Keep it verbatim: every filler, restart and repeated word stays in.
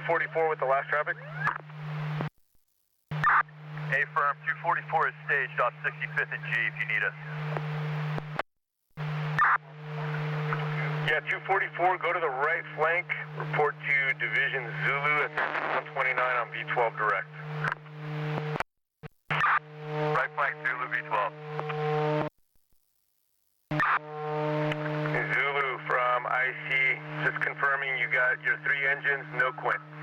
forty-four with the last traffic. A firm, two forty-four is staged off sixty-fifth and G if you need us. Yeah, two forty-four, go to the right flank, report to Division Zulu at one twenty-nine on V twelve direct. Right flank, Zulu, V twelve. Zulu from I C, just confirming you got your three engines, no quint.